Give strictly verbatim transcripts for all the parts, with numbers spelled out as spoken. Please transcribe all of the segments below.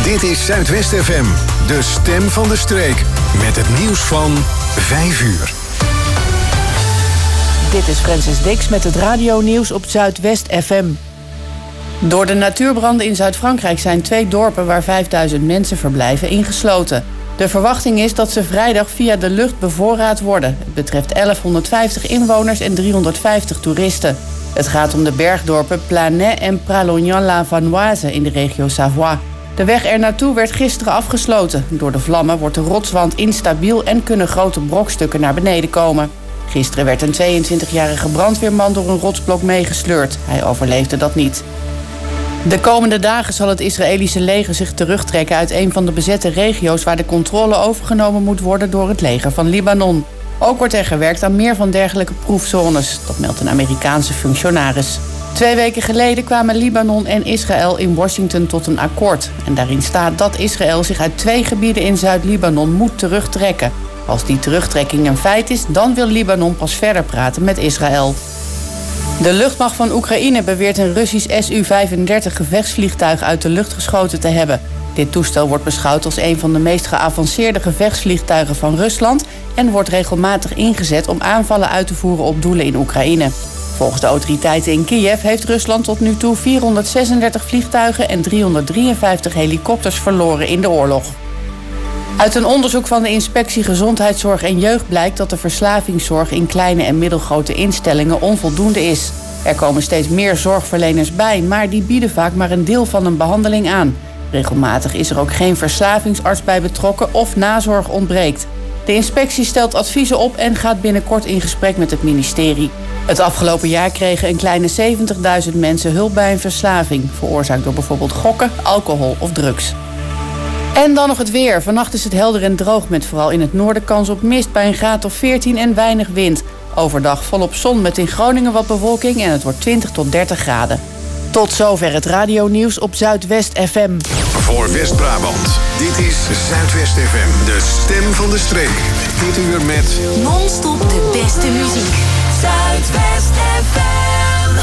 Dit is Zuidwest F M, de stem van de streek. Met het nieuws van vijf uur. Dit is Francis Dix met het radionieuws op Zuidwest F M. Door de natuurbranden in Zuid-Frankrijk zijn twee dorpen waar vijfduizend mensen verblijven ingesloten. De verwachting is dat ze vrijdag via de lucht bevoorraad worden. Het betreft elfhonderdvijftig inwoners en driehonderdvijftig toeristen. Het gaat om de bergdorpen Planay en Pralognan-la-Vanoise in de regio Savoie. De weg er naartoe werd gisteren afgesloten. Door de vlammen wordt de rotswand instabiel en kunnen grote brokstukken naar beneden komen. Gisteren werd een tweeëntwintigjarige brandweerman door een rotsblok meegesleurd. Hij overleefde dat niet. De komende dagen zal het Israëlische leger zich terugtrekken uit een van de bezette regio's waar de controle overgenomen moet worden door het leger van Libanon. Ook wordt er gewerkt aan meer van dergelijke proefzones. Dat meldt een Amerikaanse functionaris. Twee weken geleden kwamen Libanon en Israël in Washington tot een akkoord. En daarin staat dat Israël zich uit twee gebieden in Zuid-Libanon moet terugtrekken. Als die terugtrekking een feit is, dan wil Libanon pas verder praten met Israël. De luchtmacht van Oekraïne beweert een Russisch S U vijfendertig gevechtsvliegtuig uit de lucht geschoten te hebben. Dit toestel wordt beschouwd als een van de meest geavanceerde gevechtsvliegtuigen van Rusland en wordt regelmatig ingezet om aanvallen uit te voeren op doelen in Oekraïne. Volgens de autoriteiten in Kiev heeft Rusland tot nu toe vierhonderdzesendertig vliegtuigen en driehonderddrieënvijftig helikopters verloren in de oorlog. Uit een onderzoek van de Inspectie Gezondheidszorg en Jeugd blijkt dat de verslavingszorg in kleine en middelgrote instellingen onvoldoende is. Er komen steeds meer zorgverleners bij, maar die bieden vaak maar een deel van een behandeling aan. Regelmatig is er ook geen verslavingsarts bij betrokken of nazorg ontbreekt. De inspectie stelt adviezen op en gaat binnenkort in gesprek met het ministerie. Het afgelopen jaar kregen een kleine zeventigduizend mensen hulp bij een verslaving, veroorzaakt door bijvoorbeeld gokken, alcohol of drugs. En dan nog het weer. Vannacht is het helder en droog met vooral in het noorden kans op mist bij een graad of veertien en weinig wind. Overdag volop zon met in Groningen wat bewolking en het wordt twintig tot dertig graden. Tot zover het radionieuws op Zuidwest F M. Voor West-Brabant, dit is Zuidwest F M, de stem van de streek. Dit uur met non-stop de beste muziek. Zuidwest F M.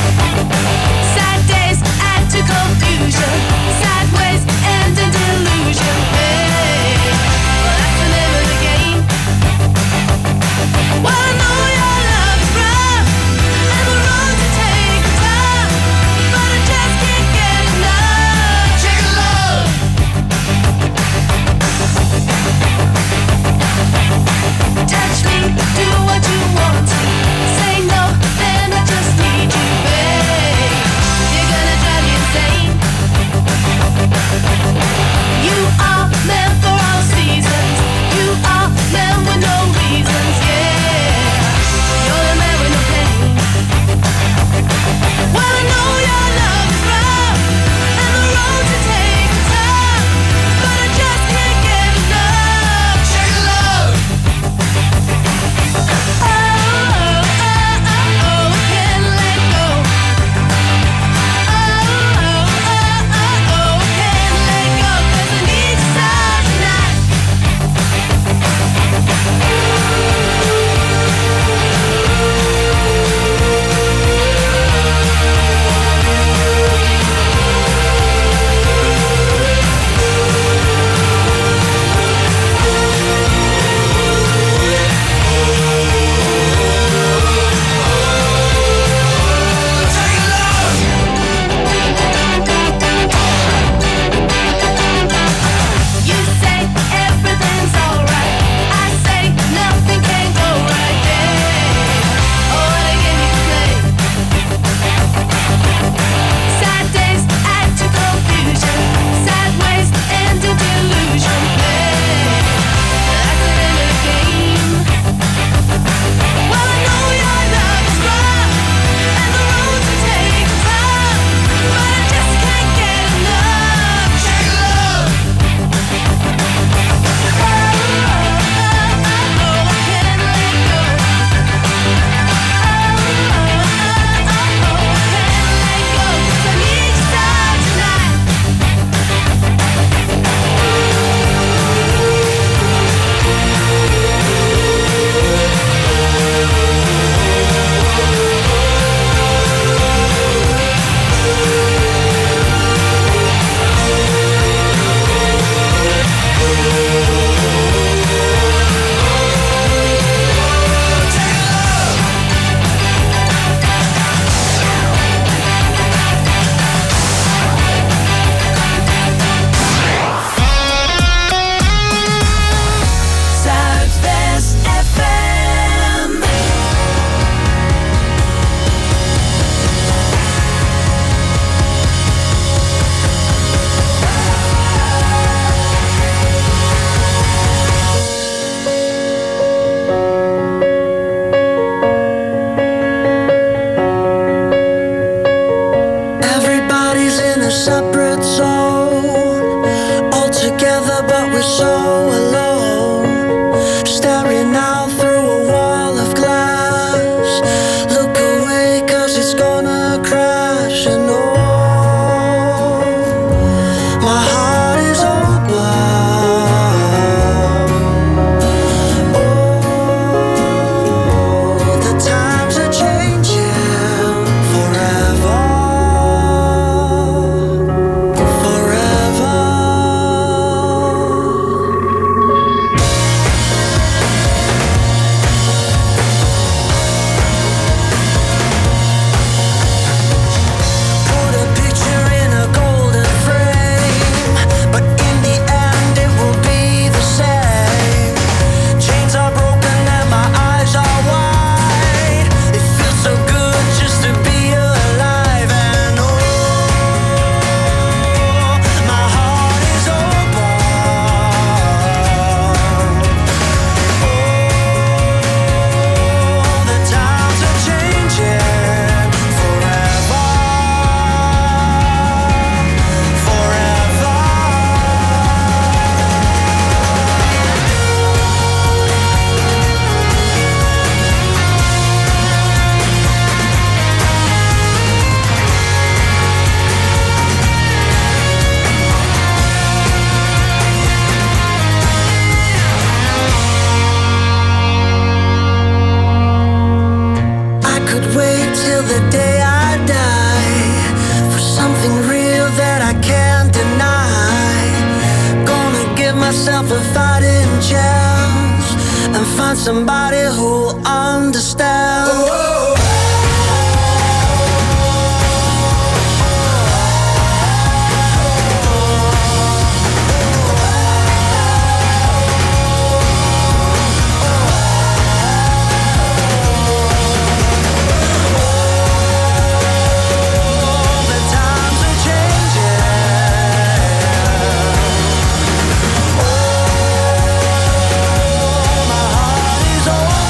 Sad days add to confusion, sideways and in delusion. separate zone, all together but we're so alone, staring out through a wall of glass. Look away 'cause it's gonna crash. And oh, my heart is open. Oh, the times are changing forever, forever. Put a picture in a golden frame, but in the end it will be the same. Chains are broken and my eyes are wide. It feels so good just to be alive. And oh, my heart is open. Oh, the times are changing forever, forever. I could wait till the day I die for something real that I can't deny. Gonna give myself a fighting chance and find somebody who'll understand. The times are changing. Oh, my heart is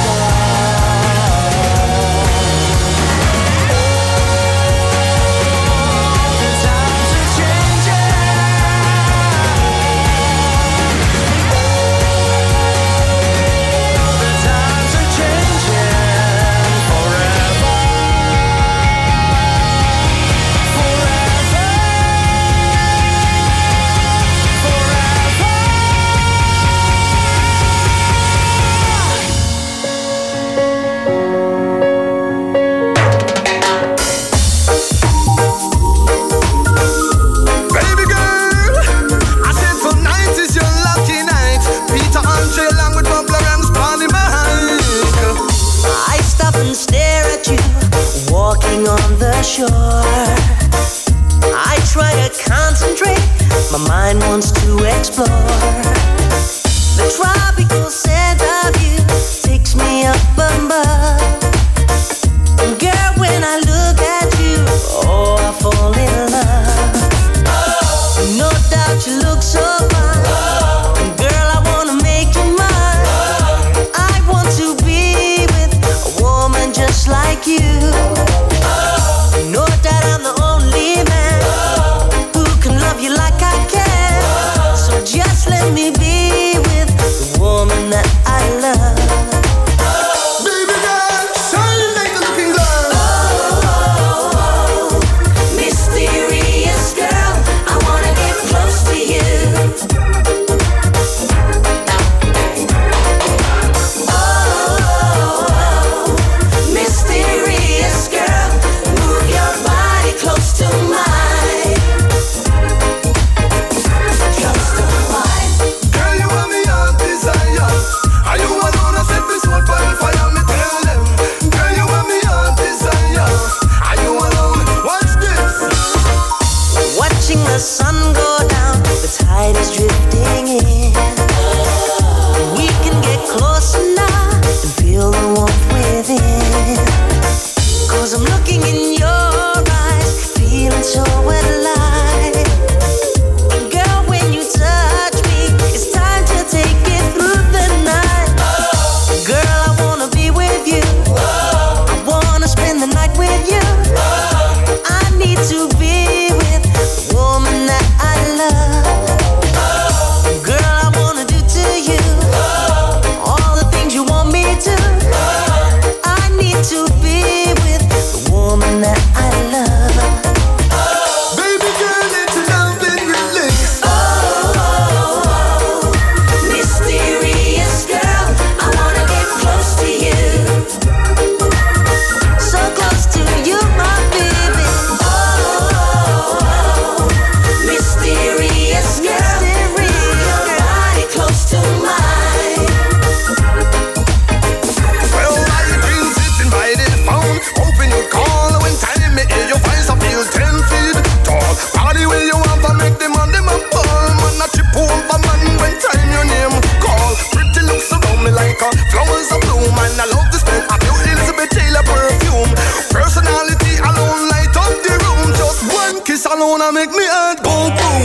shore. I try to concentrate, my mind wants to explore. The tropical scent of you takes me up above. And girl, when I look at you, oh, I fall in love. Oh. No doubt you look so fine. Oh. And girl, I wanna make you mine. Oh. I want to be with a woman just like you. No doubt I'm the only man oh. who can love you like I can. Oh. So just let me be with the woman that I love. Oh. Baby girl, shine like a looking glass. Oh, oh, oh, mysterious girl, I wanna get close to you. Oh, oh, oh, mysterious girl, your body close to mine, close to mine. Girl, you want me your desire. Are you alone? I set me soul for the fire. Me tell them. Girl, you want me your desire. Are you alone? Watch this. Watching the sun go down, the tide is drifting in. We can get closer now and feel the warmth within. Cause I'm looking in your eyes, feeling so alive. And girl, when you touch me, it's time to take it through the night. Oh. Girl, I wanna be with you. Oh. I wanna spend the night with you. Oh. I need to be with the woman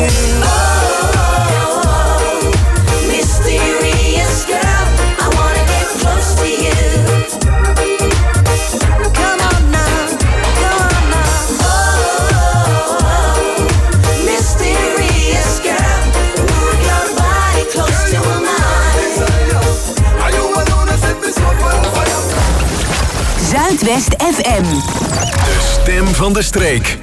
Zuidwest F M. De stem van de streek.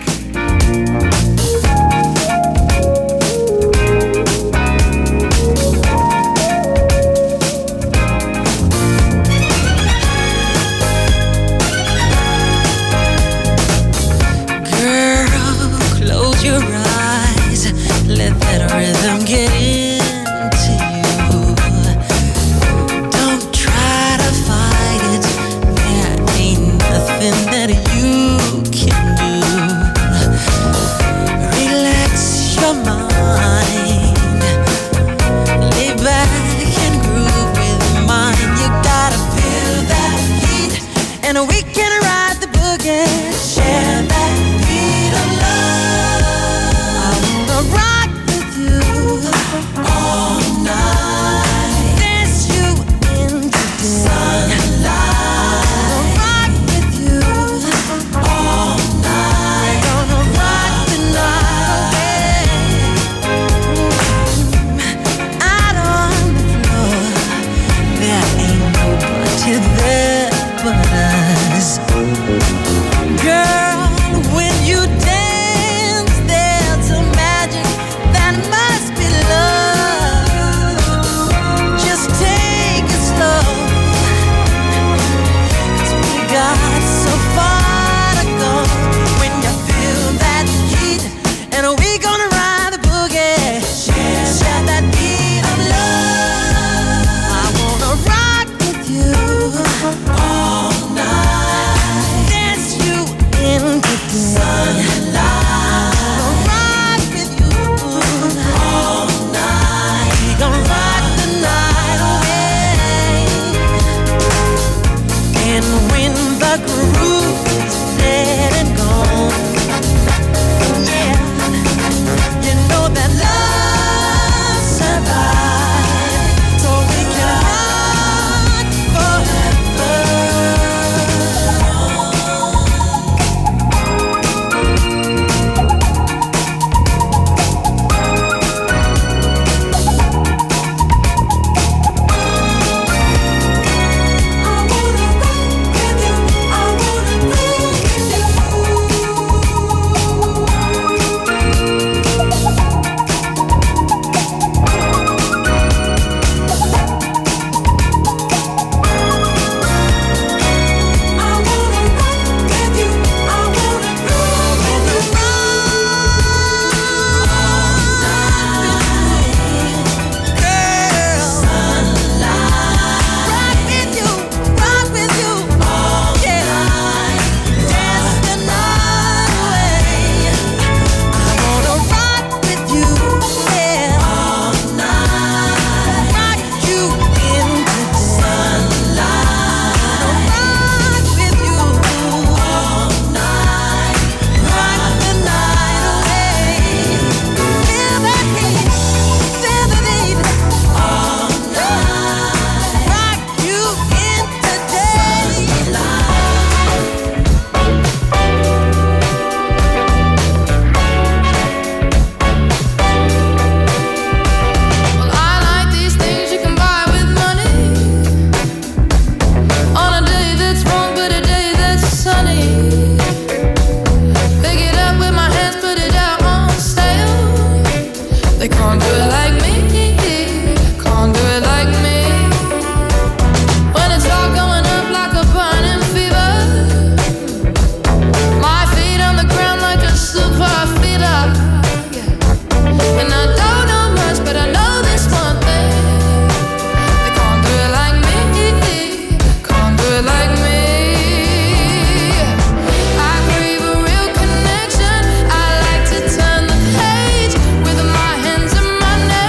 With my hands in my neck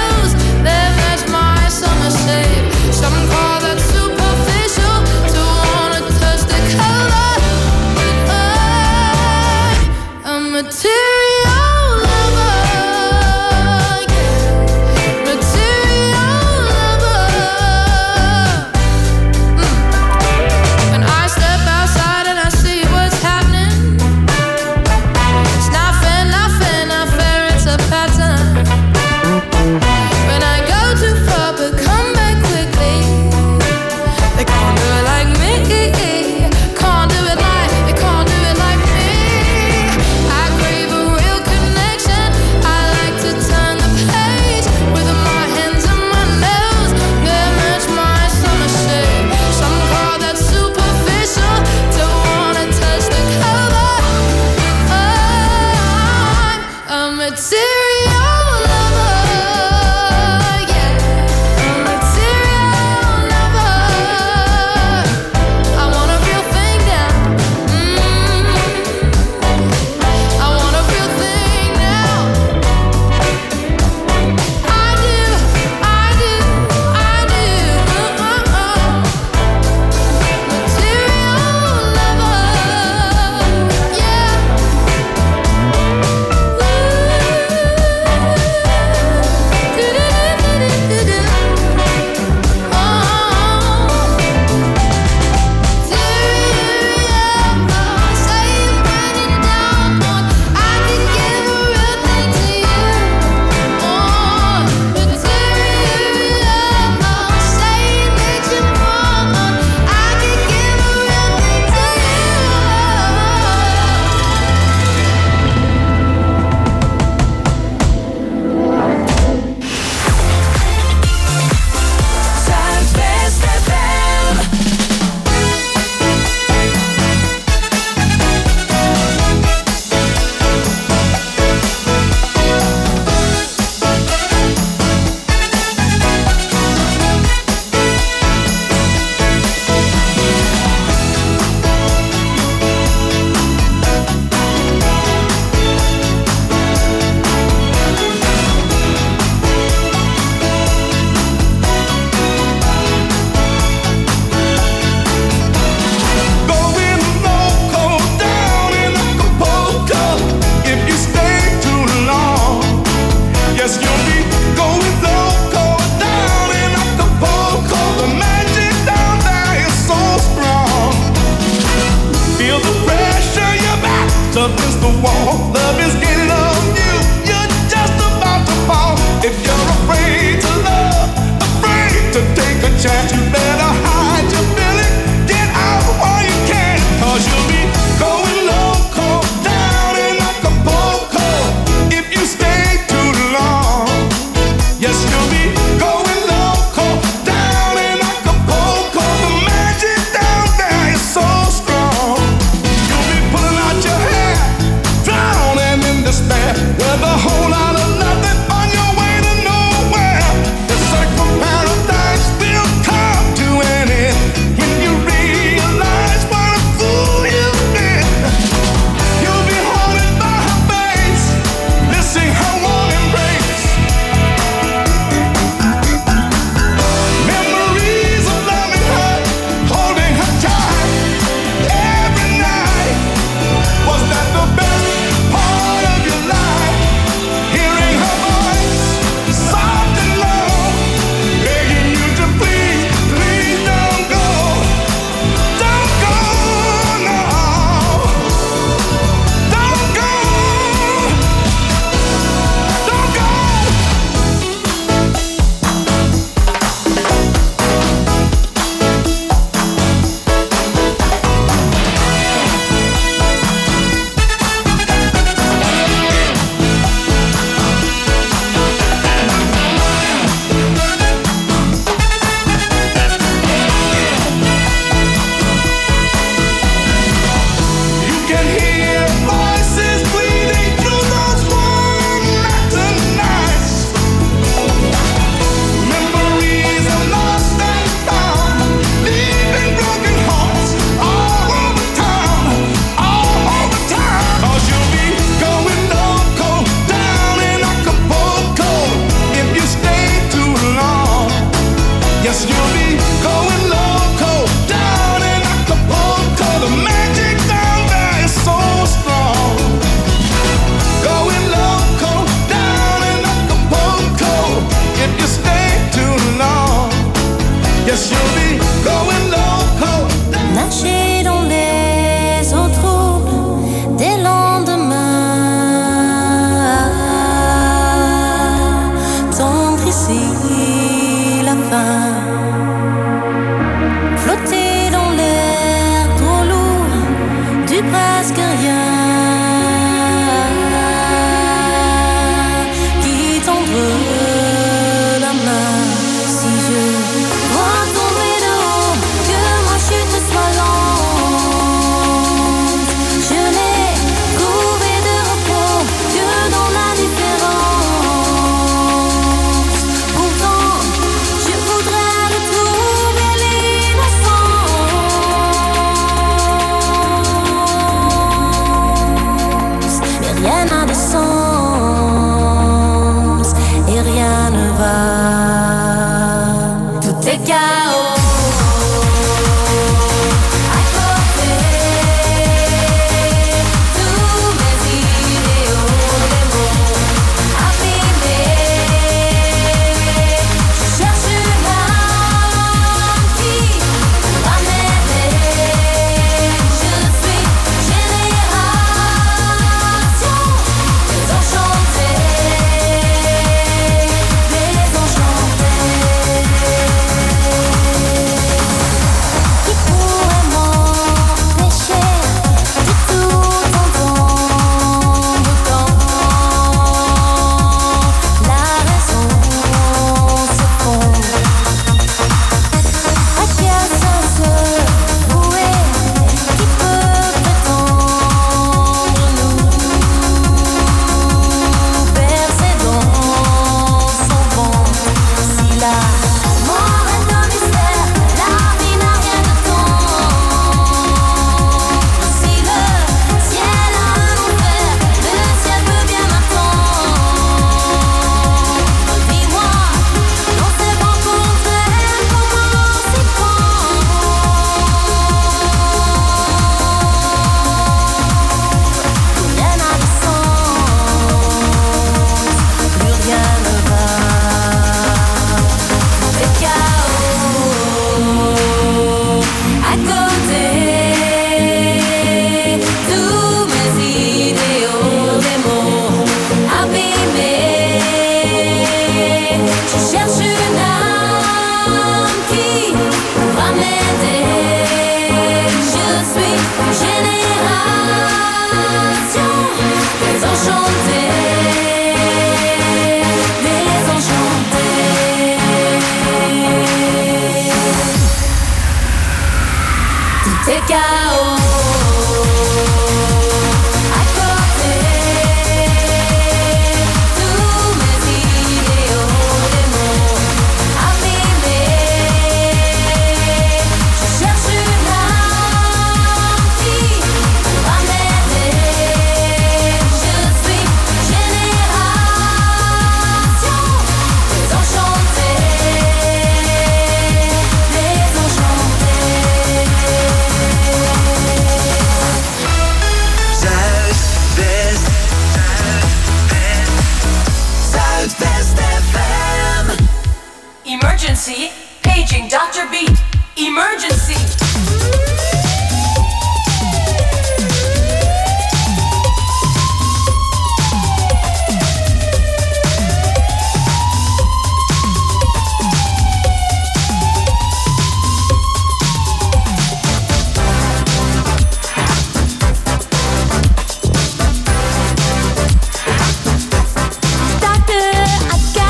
va, tout est chaos.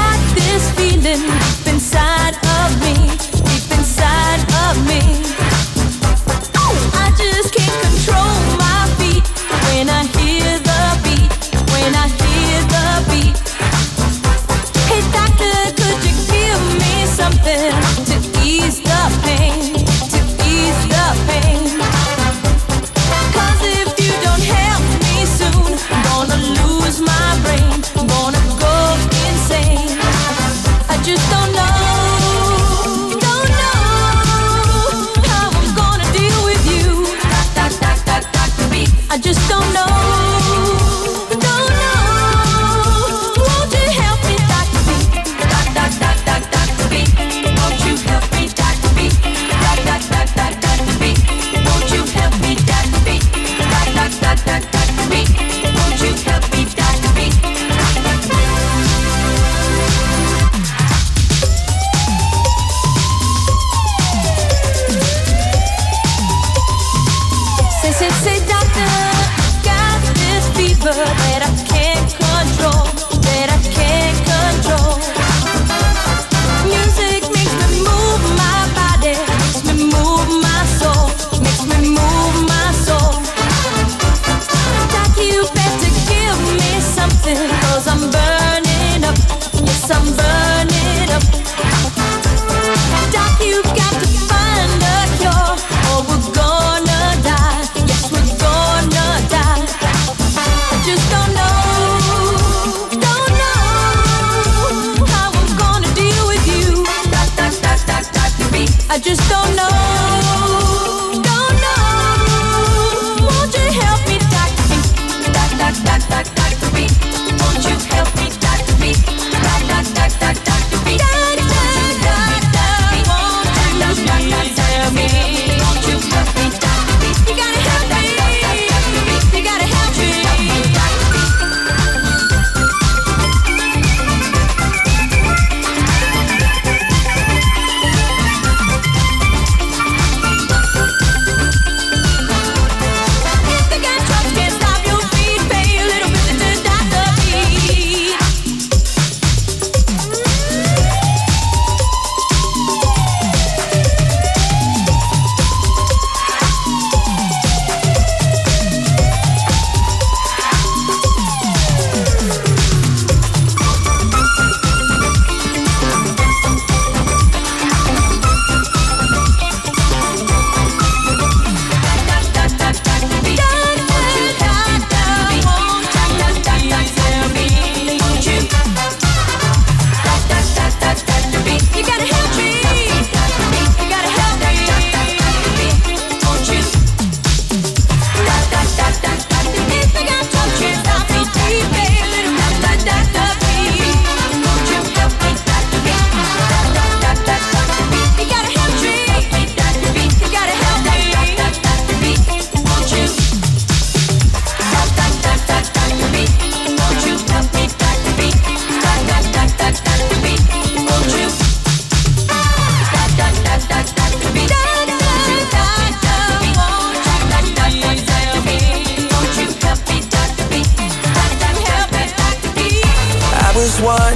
Inside of me, deep inside of me.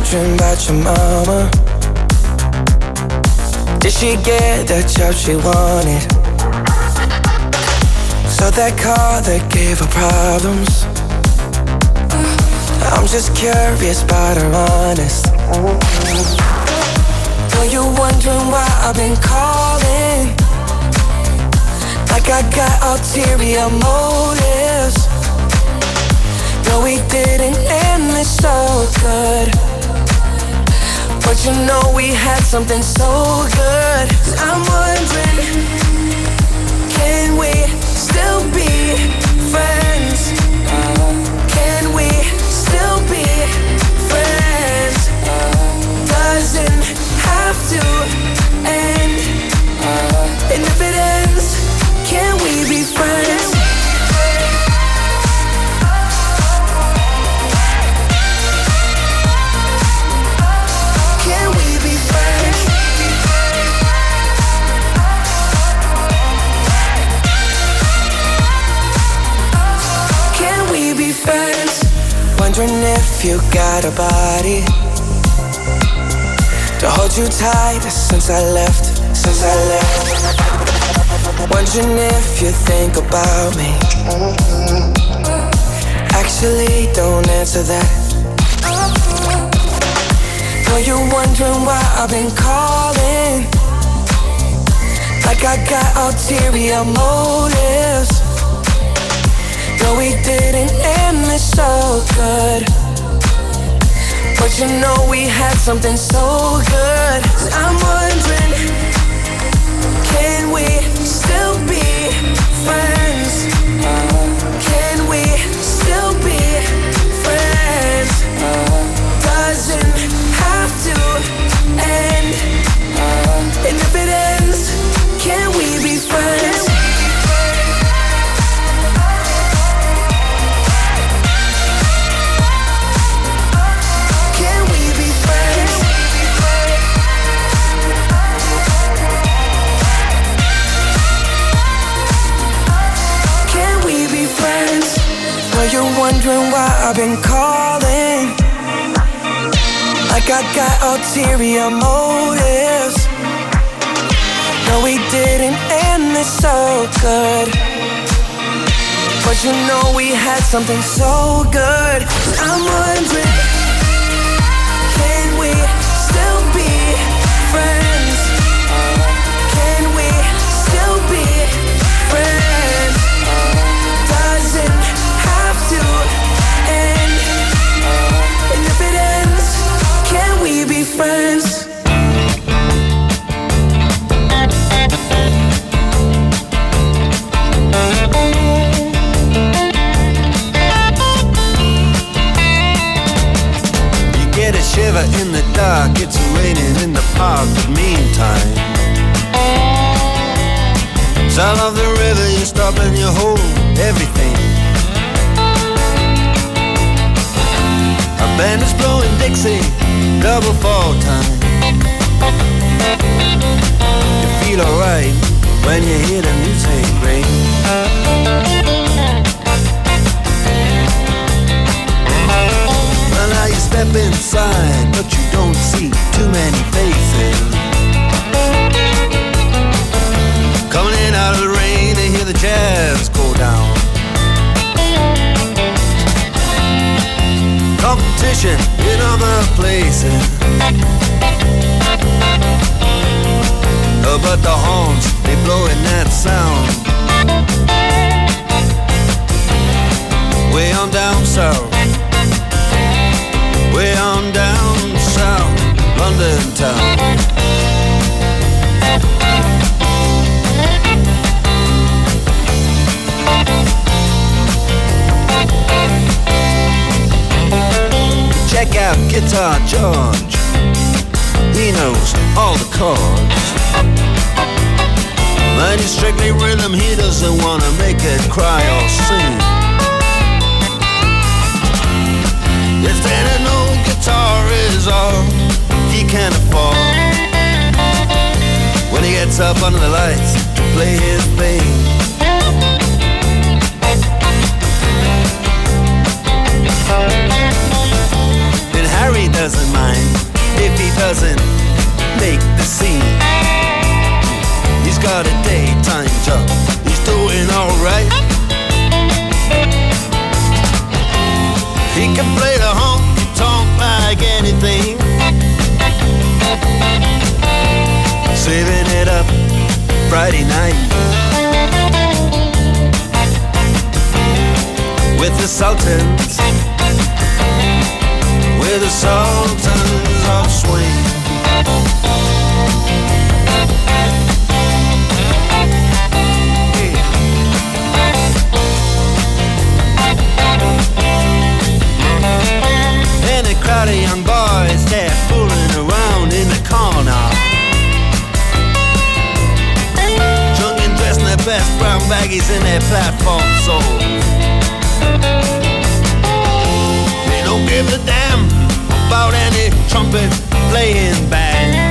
wondering about your mama. Did she get the job she wanted? So that car that gave her problems. I'm just curious about her honest. Are you wondering why I've been calling? Like I got ulterior motives. No, we didn't end this so good, but you know we had something so good. I'm wondering, can we still be friends? Can we still be friends? Doesn't have to end. And if it ends, can we be friends? Can we be friends? Can we be friends? Wondering if you got a body to hold you tight since I left, since I left. Wondering if you think about me. Actually, don't answer that. Know you're wondering why I've been calling. Like I got ulterior motives. No, we didn't end this so good, but you know we had something so good. I'm wondering, can we still be friends? Can we still be friends? Doesn't have to end. And if it ends, can we be friends? You're wondering why I've been calling. Like I got ulterior motives. No, we didn't end this so good, but you know we had something so good. I'm wondering, can we still be friends? Can we still be friends? Doesn't to end. And if it ends, can we be friends? You get a shiver in the dark, it's raining in the park, but meantime sound of the river, you stop and you hold everything. Band is blowing Dixie, double fall time. You feel alright when you hear the music ring. Well, now you step inside, but you don't see too many faces. Coming in out of the rain, they hear the jazz go down. Competition in other places, oh, but the horns, they blowing that sound. Way on down south, way on down south, London town. Check out Guitar George, he knows all the chords. But he's strictly rhythm, he doesn't wanna make it cry or sing. If then an old guitar is all he can afford, when he gets up under the lights to play his thing. Harry does doesn't mind, if he doesn't make the scene. He's got a daytime job, he's doing alright. He can play the honky-tonk like anything, saving it up Friday night with the Sultans, with the Sultans of Swing. And a crowd of young boys, they're fooling around in the corner, drunk and dressed in their best brown baggies in their platform soles. They don't give a damn about any trumpet playing band.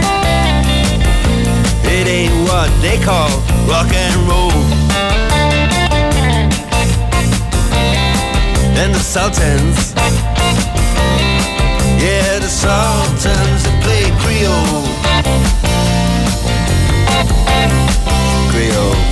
It ain't what they call rock and roll. And the Sultans, yeah, the Sultans that play Creole. Creole.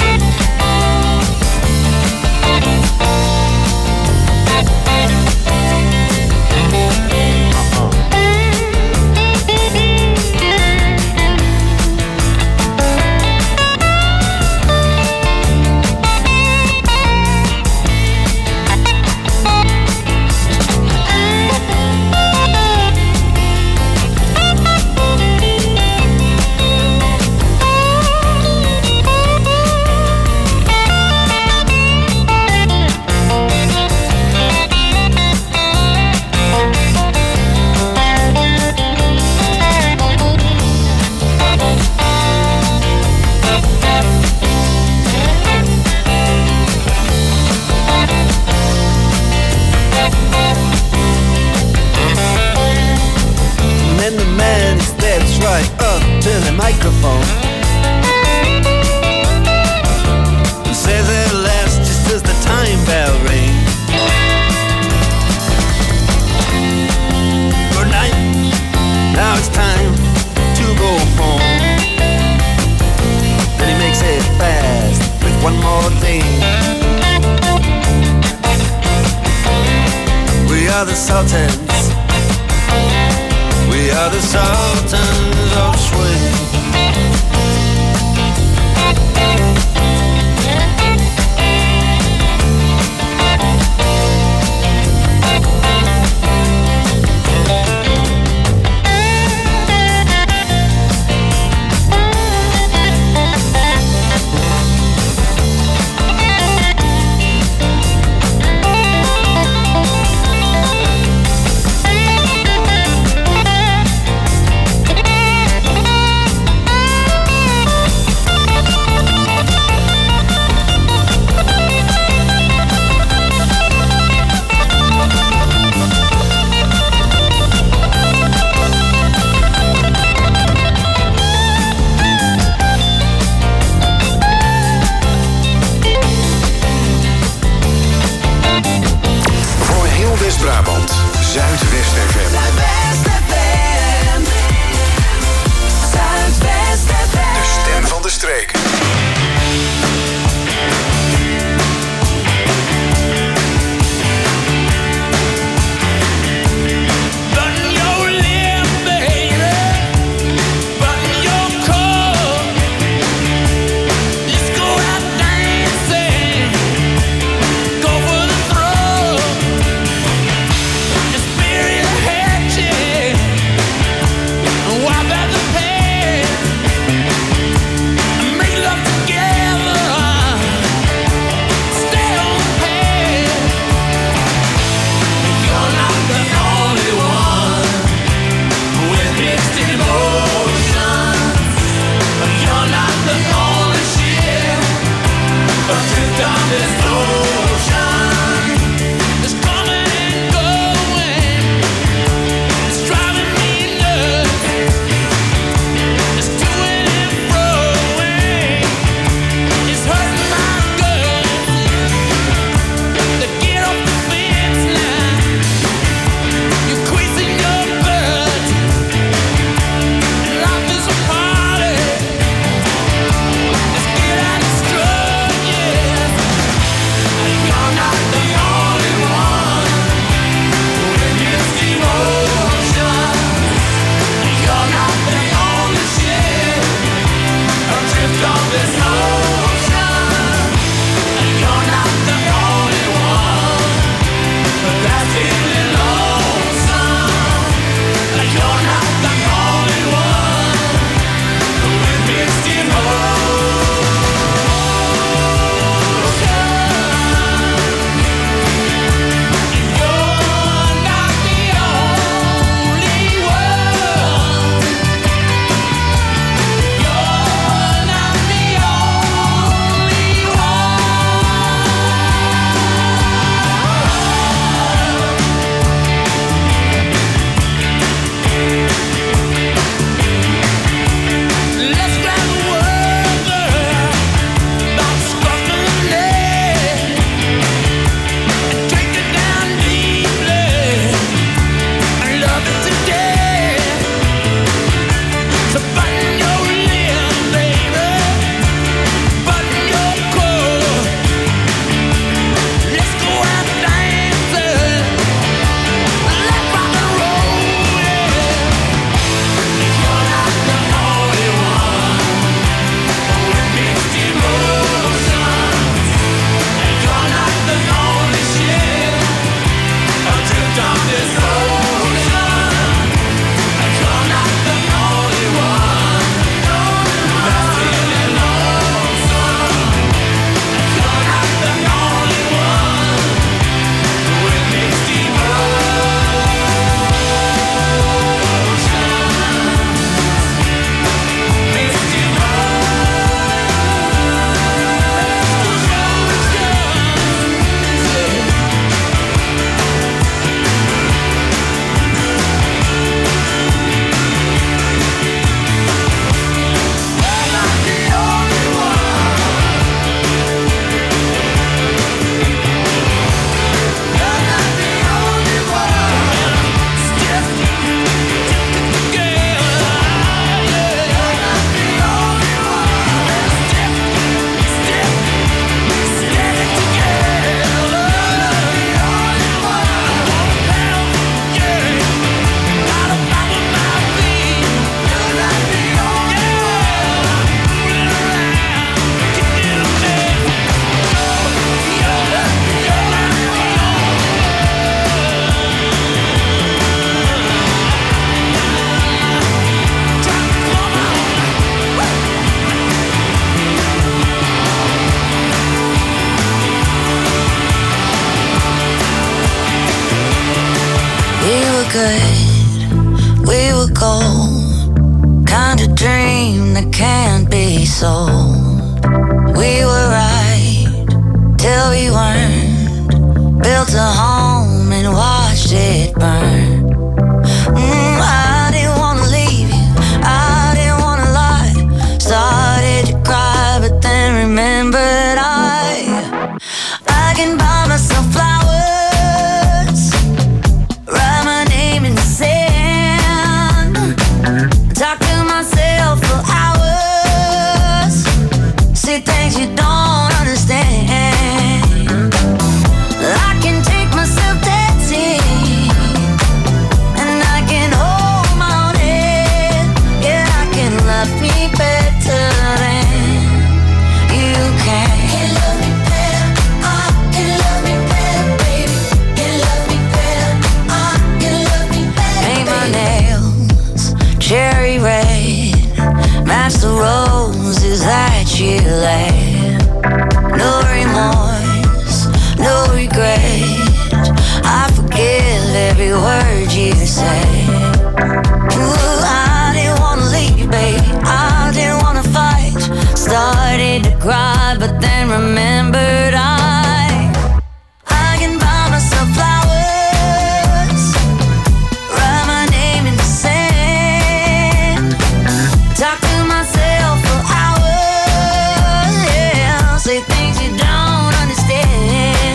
told we were right till we weren't. Built a home and watched it burn. Mm, I didn't wanna leave you, I didn't wanna lie. Started to cry, but then remembered I I can buy myself flowers, write my name in the sand, talk to myself for hours, say things you don't understand. I can take myself dancing, and I can hold my own head. Yeah, I can love me better than you can. Can love me better, I can love me better, baby. Can love me better, I can love me better. Paint my nails cherry red, match the roses that you laid. No remorse, no regret. I forgive every word you say. Ooh, I didn't wanna leave, baby. I didn't wanna fight. Started to cry, but then remembered I I can buy myself flowers, write my name in the sand, talk to myself for hours. Yeah, say things you don't understand.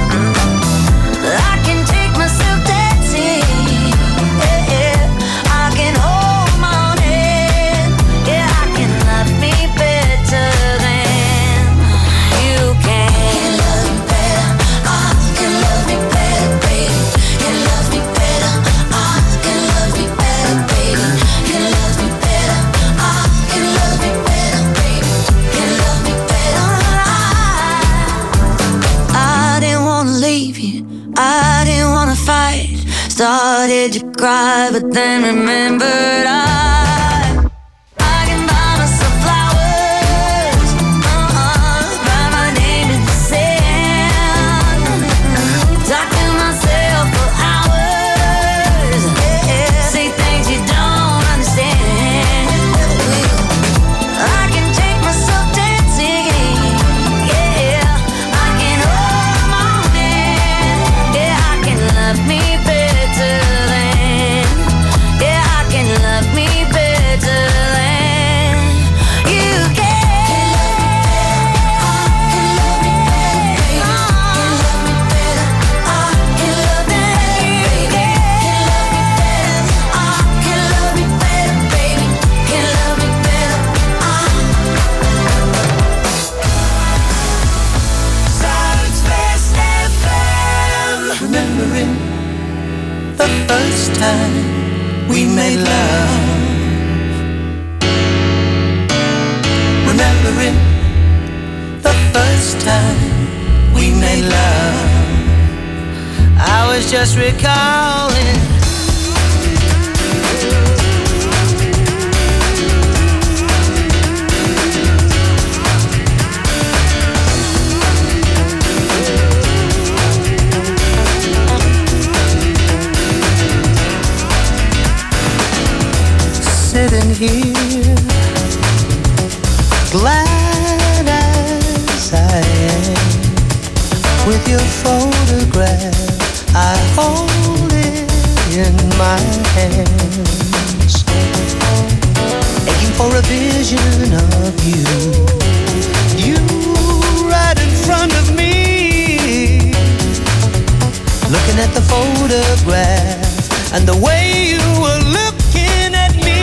I can take myself dancing. Yeah, yeah. I can hold my own head. Yeah, I can love me better than you can. Can love me better, I can love me better, baby. Can love me better, I can love me better, baby. Can love me better, I can love me better, baby. Can love me better, I I didn't wanna leave you, I didn't wanna fight. Started to cry, but then remembered I I can buy myself flowers, uh-uh, write my name in the sand, talk to myself for hours. Yeah, say things you don't understand. I can take myself dancing. Yeah, I can hold my own hand. Yeah, I can love me better than. Yeah, I can love me better than you can. Can love me better, I can love me better, I can love me better, baby. Can love me better, I Zuidwest F M. Remembering the first time we made love. Remembering the first time we made love. I was just recalling. Sitting here, glad as I am, with your photograph, I hold it in my hands, aching for a vision of you, you right in front of me, looking at the photograph and the way you were looking at me.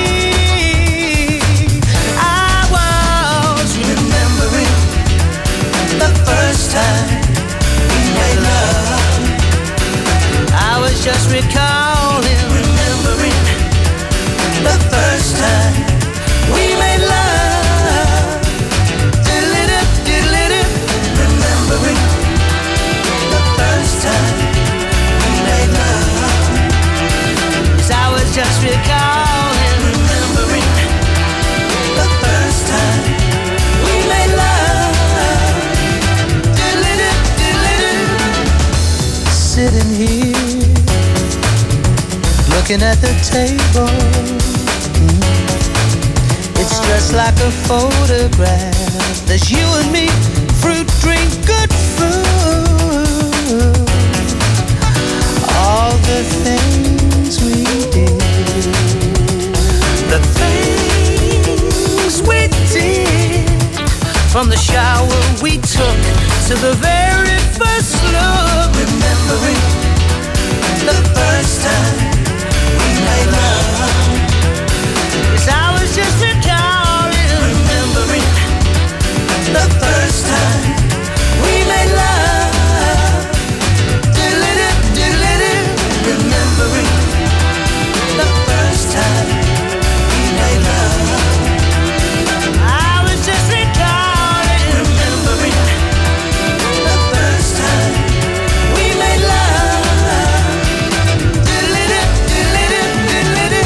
I was remembering the first time we made love. I was just recalling, remembering the first time we made love. Diddle-it-up, diddle-it-up. Remembering the first time we made love. 'Cause I was just recalling, remembering the first time we made love. Diddle-it-up, diddle-it-up. Sitting here, looking at the table. Mm. It's just just like a photograph. There's you and me, fruit, drink, good food. All the things we did, the things we did, from the shower we took to the very first look. Remembering the first time we made love, 'cause I was just recalling. Remembering the first time we made love. Diddle-it, diddle-it. Remembering the first time we made love. I was just recalling. Remembering the first time we made love. Diddle-it, diddle-it, diddle-it.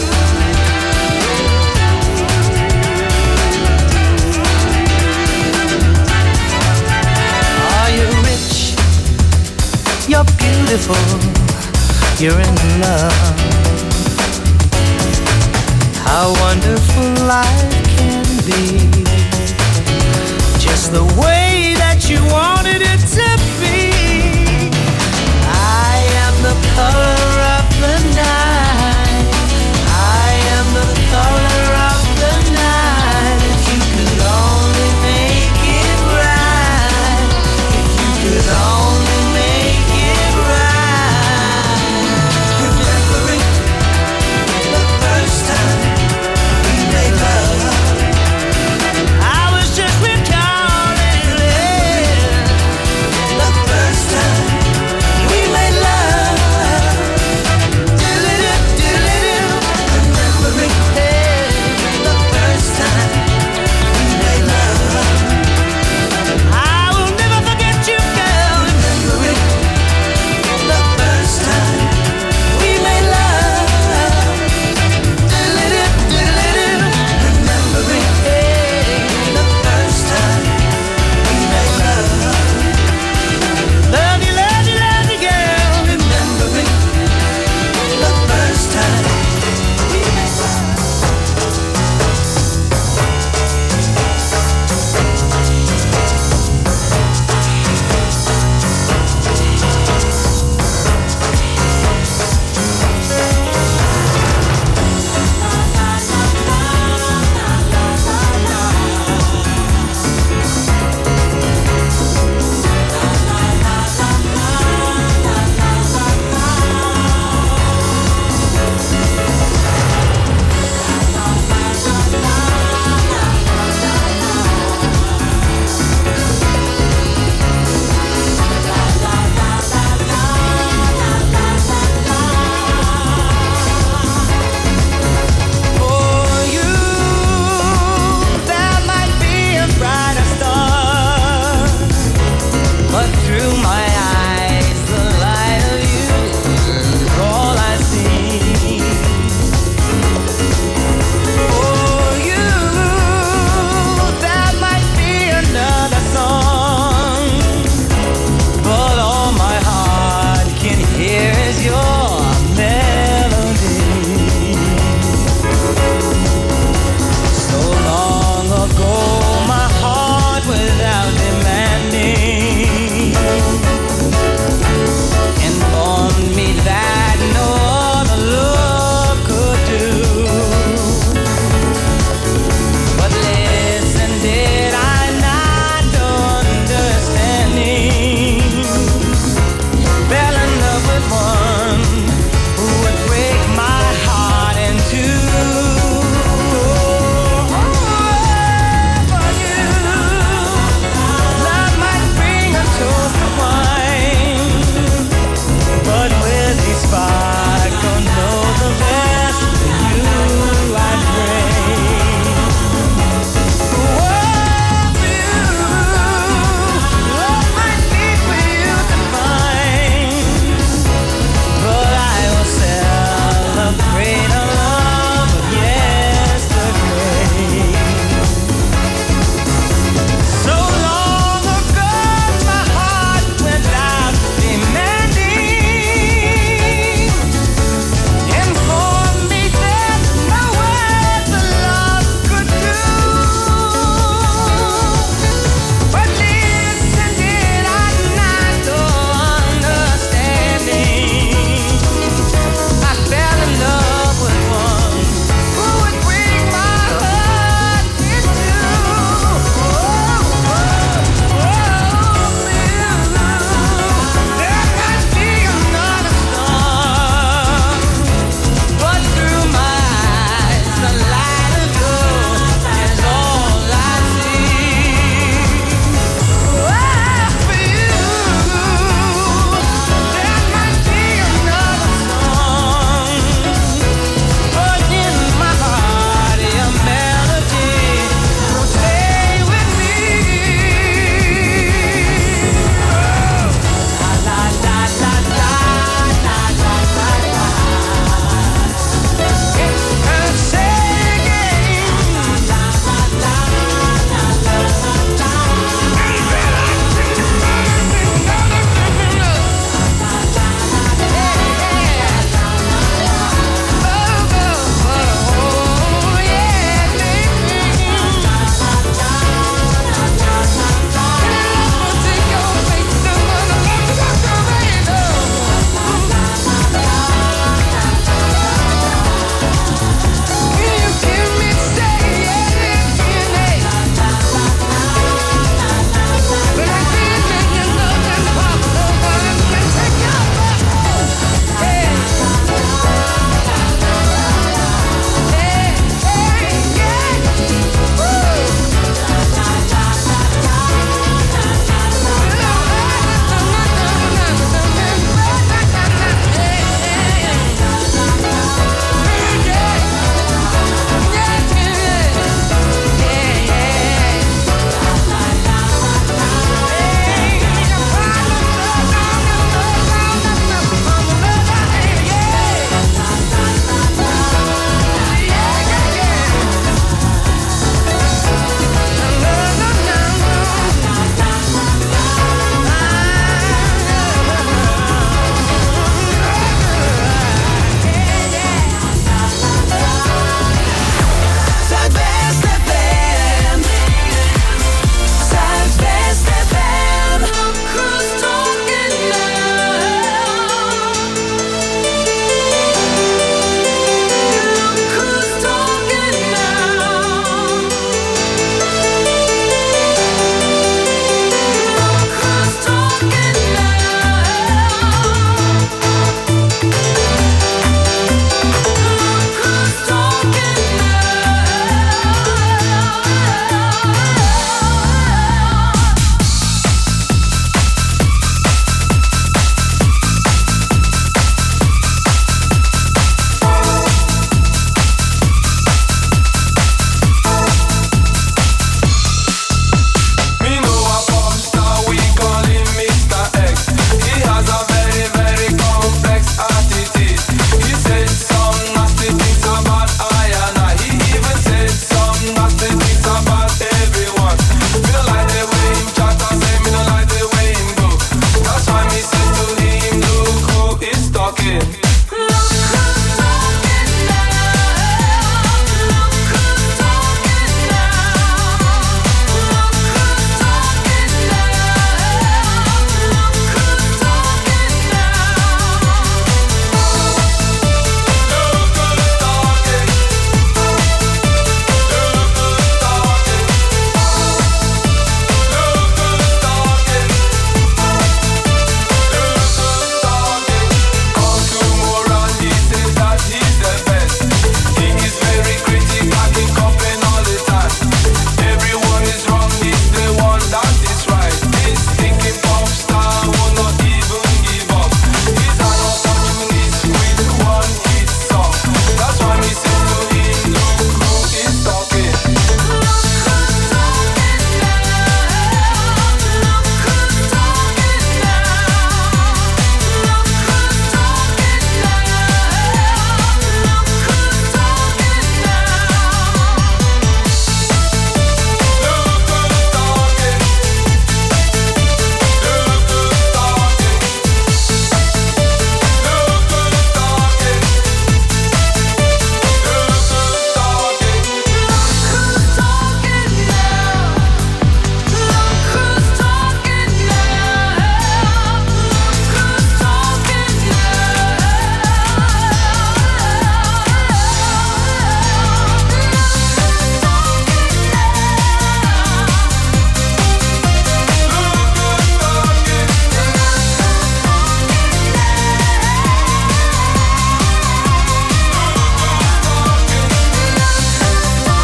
Are you rich? You're beautiful. You're in love. How wonderful life can be. Just the way that you wanted it to be. I am the color